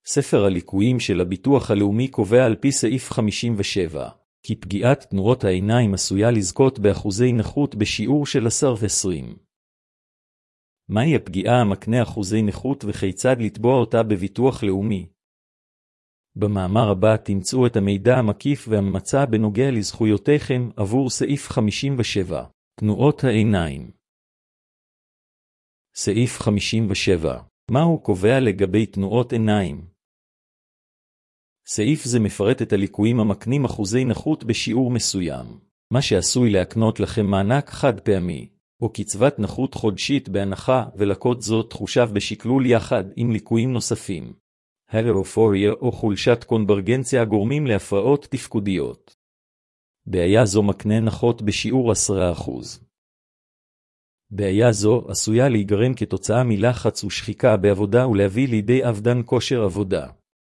ספר הליקויים של הביטוח הלאומי קובע על פי סעיף 57, כי פגיעת תנועות העיניים עשויה לזכות באחוזי נכות בשיעור של 10-20. מהי הפגיעה המקנה אחוזי נכות וכיצד לתבוע אותה בביטוח לאומי? במאמר הבא תמצאו את המידע המקיף והממצא בנוגע לזכויותיכם עבור סעיף 57, תנועות העיניים. סעיף 57, מה הוא קובע לגבי תנועות עיניים? סעיף זה מפרט את הליקויים המקנים אחוזי נכות בשיעור מסוים, מה שעשוי להקנות לכם מענק חד פעמי, או קצבת נכות חודשית בהנחה ולקות זאת חושב בשקלול יחד עם ליקויים נוספים. הלרופוריה או חולשת קונברגנציה גורמים להפרעות תפקודיות. בעיה זו מקנה נכות בשיעור 10%. בעיה זו עשויה להיגרם כתוצאה מלחץ ושחיקה בעבודה ולהביא לידי אבדן כושר עבודה.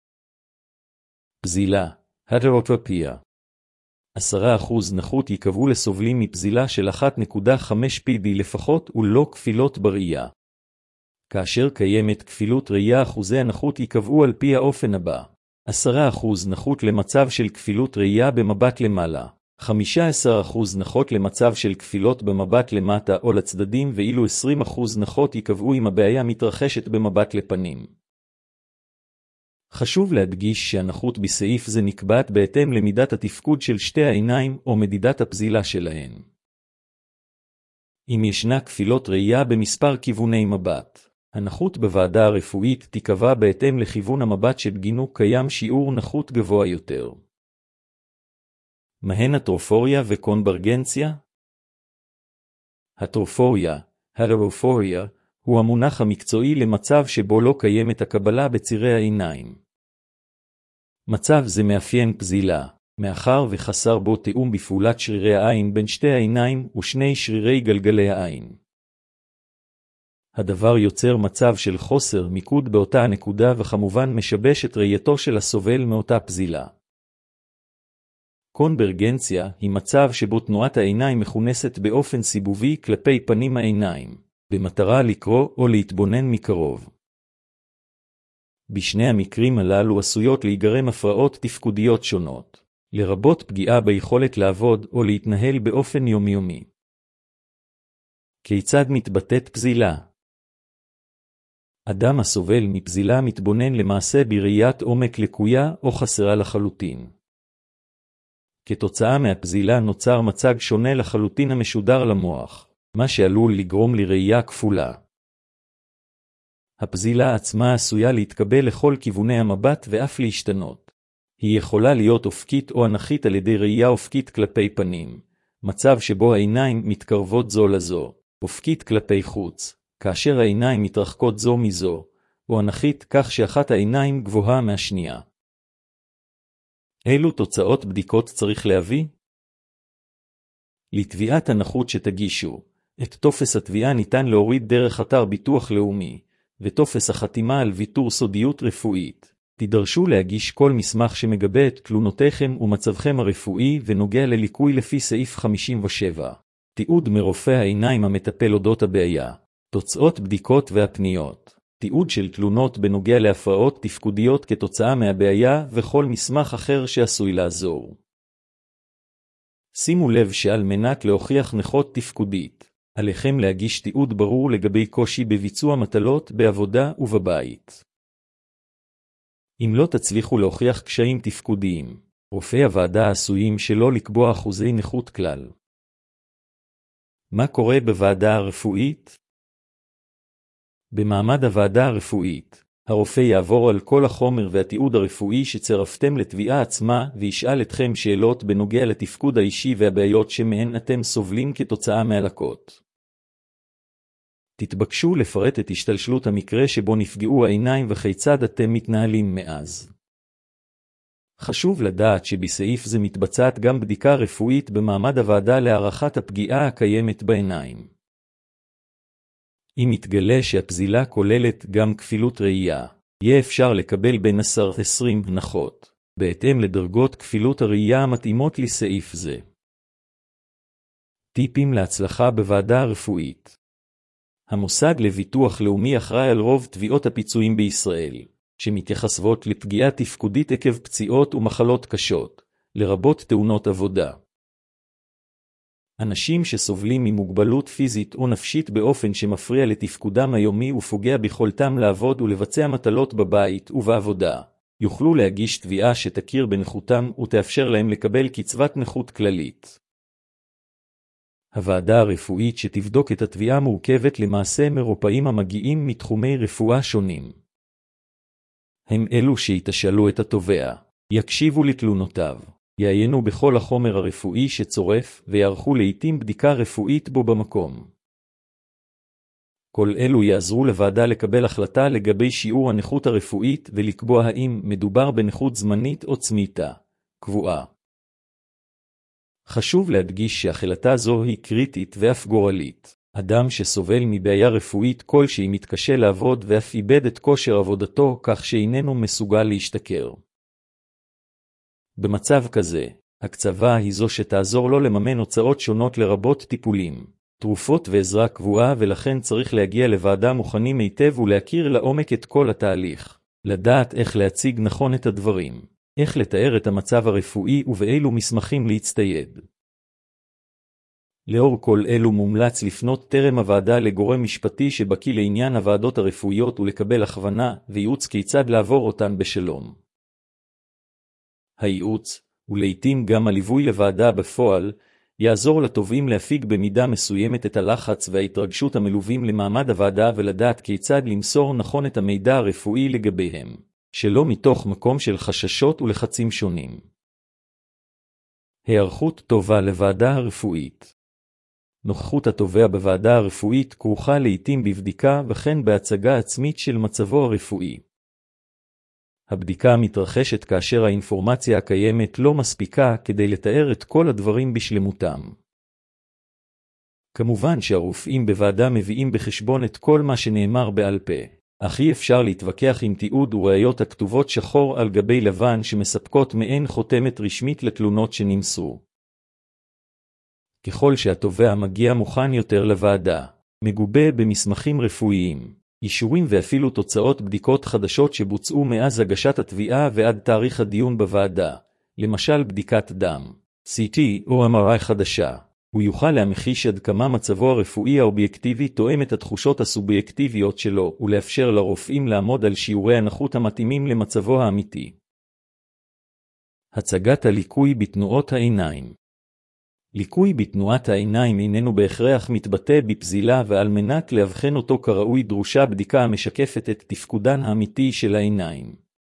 פזילה, הטרופיה. 10% נכות יקבעו לסובלים מפזילה של 1.5 PD לפחות ולא כפילות בראייה. כאשר קיימת כפילות ראייה אחוזי הנכות יקבעו על פי האופן הבא: 10% נכות למצב של כפילות ראייה במבט למעלה, 15% נכות למצב של כפילות במבט למטה או לצדדים, ואילו 20% נכות יקבעו אם הבעיה מתרחשת במבט לפנים. חשוב להדגיש שהנכות בסעיף זה נקבעת בהתאם למידת התפקוד של שתי העיניים או מדידת הפזילה שלהן. אם ישנה כפילות ראייה במספר כיווני מבט, הנכות בוועדה הרפואית תיקבע בהתאם לכיוון המבט שבגינו קיים שיעור נכות גבוה יותר. מהן הטרופוריה וקונברגנציה? הטרופוריה, הלרופוריה, הוא המונח המקצועי למצב שבו לא קיימת הקבלה בצירי העיניים. מצב זה מאפיין פזילה, מאחר וחסר בו תאום בפעולת שרירי העין בין שתי העיניים ושני שרירי גלגלי העין. הדבר יוצר מצב של חוסר מיקוד באותה הנקודה וכמובן משבש את ראייתו של הסובל מאותה פזילה. קונברגנציה היא מצב שבו תנועת העיניים מכונסת באופן סיבובי כלפי פנים העיניים, במטרה לקרוא או להתבונן מקרוב. בשני המקרים הללו עשויות להיגרם הפרעות תפקודיות שונות, לרבות פגיעה ביכולת לעבוד או להתנהל באופן יומיומי. כיצד מתבטאת פזילה? אדם הסובל מפזילה מתבונן למעשה בראיית עומק לקויה או חסרה לחלוטין. כתוצאה מהפזילה נוצר מצג שונה לחלוטין המשודר למוח, מה שעלול לגרום לראייה כפולה. הפזילה עצמה עשויה להתקבל לכל כיווני המבט ואף להשתנות. היא יכולה להיות אופקית או אנכית על ידי ראייה אופקית כלפי פנים, מצב שבו העיניים מתקרבות זו לזו, אופקית כלפי חוץ, כאשר העיניים מתרחקות זו מזו, או אנכית כך שאחת העיניים גבוהה מהשנייה. אילו תוצאות בדיקות צריך להביא? לתביעת הנכות שתגישו, את טופס התביעה ניתן להוריד דרך אתר ביטוח לאומי, וטופס החתימה על ויתור סודיות רפואית. תידרשו להגיש כל מסמך שמגבה את תלונותיכם ומצבכם הרפואי ונוגע לליקוי לפי סעיף 57. תיעוד מרופא העיניים המטפל אודות הבעיה, תוצאות בדיקות והפניות, תיעוד של תלונות בנוגע להפרעות תפקודיות כתוצאה מהבעיה וכל מסמך אחר שעשוי לעזור. שימו לב שעל מנת להוכיח נכות תפקודית, עליכם להגיש תיעוד ברור לגבי קושי בביצוע מטלות בעבודה ובבית. אם לא תצליחו להוכיח קשיים תפקודיים, רופאי הוועדה עשויים שלא לקבוע אחוזי נכות כלל. מה קורה בוועדה הרפואית? במעמד הוועדה הרפואית, הרופא יעבור על כל החומר והתיעוד הרפואי שצרפתם לתביעה עצמה וישאל אתכם שאלות בנוגע לתפקוד האישי והבעיות שמהן אתם סובלים כתוצאה מהלקות. תתבקשו לפרט את השתלשלות המקרה שבו נפגעו העיניים וכיצד אתם מתנהלים מאז. חשוב לדעת שבסעיף זה מתבצעת גם בדיקה רפואית במעמד הוועדה להערכת הפגיעה הקיימת בעיניים. אם יתגלה שהפזילה כוללת גם כפילות ראייה, יהיה אפשר לקבל בין 10-20 הנחות, בהתאם לדרגות כפילות הראייה המתאימות לסעיף זה. טיפים להצלחה בוועדה הרפואית. המוסד לביטוח לאומי אחראי על רוב תביעות הפיצויים בישראל, שמתייחסות לפגיעה תפקודית עקב פציעות ומחלות קשות, לרבות תאונות עבודה. אנשים שסובלים ממוגבלות פיזית או נפשית באופן שמפריע לתפקודם היומי ופוגע ביכולתם לעבוד ולבצע מטלות בבית ובעבודה, יוכלו להגיש תביעה שתכיר בנכותם ותאפשר להם לקבל קצבת נכות כללית. הוועדה הרפואית שתבדוק את התביעה מורכבת למעשה מרופאים המגיעים מתחומי רפואה שונים. הם אלו שיתשאלו את התובע, יקשיבו לתלונותיו, יעיינו בכל החומר הרפואי שצורף ויערכו לעתים בדיקה רפואית בו במקום. כל אלו יעזרו לוועדה לקבל החלטה לגבי שיעור הנכות הרפואית ולקבוע האם מדובר בנכות זמנית או צמיתה, קבועה. חשוב להדגיש שהחלטה זו היא קריטית ואף גורלית. אדם שסובל מבעיה רפואית כלשהי מתקשה לעבוד ואף איבד את כושר עבודתו כך שאיננו מסוגל להשתכר. במצב כזה, הקצבה היא זו שתעזור לו לממן הוצאות שונות לרבות טיפולים, תרופות ועזרה קבועה, ולכן צריך להגיע לוועדה מוכנים היטב ולהכיר לעומק את כל התהליך, לדעת איך להציג נכון את הדברים, איך לתאר את המצב הרפואי ובאילו מסמכים להצטייד. לאור כל אלו מומלץ לפנות טרם הוועדה לגורם משפטי שבקי לעניין הוועדות הרפואיות ולקבל הכוונה וייעוץ כיצד לעבור אותן בשלום. הייעוץ, ולעיתים גם הליווי לוועדה בפועל, יעזור לתובעים להפיג במידה מסוימת את הלחץ וההתרגשות המלווים למעמד הוועדה ולדעת כיצד למסור נכון את המידע הרפואי לגביהם, שלא מתוך מקום של חששות ולחצים שונים. היערכות טובה לוועדה הרפואית. נוכחות התובע בוועדה הרפואית כרוכה לעתים בבדיקה וכן בהצגה עצמית של מצבו הרפואי. הבדיקה מתרחשת כאשר האינפורמציה הקיימת לא מספיקה כדי לתאר את כל הדברים בשלמותם. כמובן שהרופאים בוועדה מביאים בחשבון את כל מה שנאמר בעל פה, אך אי אפשר להתווכח עם תיעוד וראיות הכתובות שחור על גבי לבן שמספקות מעין חותמת רשמית לתלונות שנמסרו. ככל שהתובע מגיע מוכן יותר לוועדה, מגובה במסמכים רפואיים, אישורים ואפילו תוצאות בדיקות חדשות שבוצעו מאז הגשת התביעה ועד תאריך הדיון בוועדה, למשל בדיקת דם, CT או MRI חדשה, הוא יוכל להמחיש עד כמה מצבו הרפואי האובייקטיבי תואם את התחושות הסובייקטיביות שלו ולאפשר לרופאים לעמוד על שיעורי הנכות המתאימים למצבו האמיתי. הצגת הליקוי בתנועות העיניים. ליקוי בתנועת העיניים איננו בהכרח מתבטא בפזילה, ועל מנת להבחן אותו כראוי דרושה בדיקה המשקפת את תפקודן האמיתי של העיניים.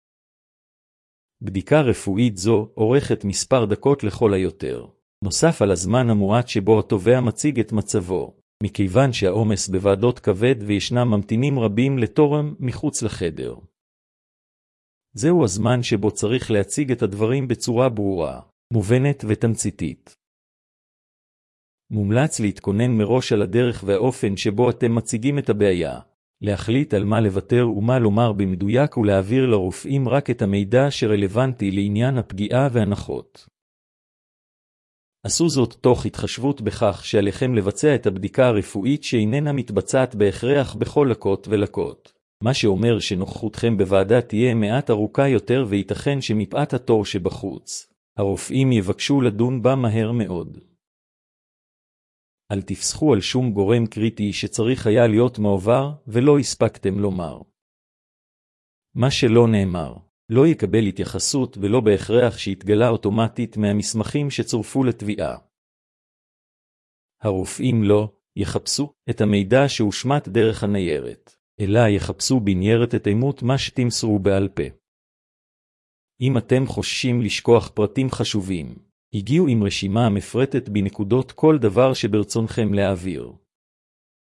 בדיקה רפואית זו אורכת מספר דקות לכל היותר, נוסף על הזמן המועט שבו התובע מציג את מצבו, מכיוון שהעומס בוועדות כבד וישנם ממתינים רבים לתורם מחוץ לחדר. זהו הזמן שבו צריך להציג את הדברים בצורה ברורה, מובנת ותמציתית. מומלץ להתכונן מראש על הדרך והאופן שבו אתם מציגים את הבעיה, להחליט על מה לוותר ומה לומר במדויק ולהעביר לרופאים רק את המידע שרלוונטי לעניין הפגיעה והנחות. עשו זאת תוך התחשבות בכך שעליכם לבצע את הבדיקה הרפואית שאיננה מתבצעת בהכרח בכל לקות ולקות, מה שאומר שנוכחותכם בוועדה תהיה מעט ארוכה יותר וייתכן שמפאת התור שבחוץ, הרופאים יבקשו לדון בה מהר מאוד. אל תפסחו על שום גורם קריטי שצריך היה להיות מעובר ולא הספקתם לומר. מה שלא נאמר, לא יקבל התייחסות ולא בהכרח שיתגלה אוטומטית מהמסמכים שצורפו לתביעה. הרופאים לא יחפשו את המידע שהושמט דרך הניירת, אלא יחפשו בניירת את אימות מה שתמסרו בעל פה. אם אתם חוששים לשכוח פרטים חשובים, הגיעו עם רשימה המפרטת בנקודות כל דבר שברצונכם להעביר.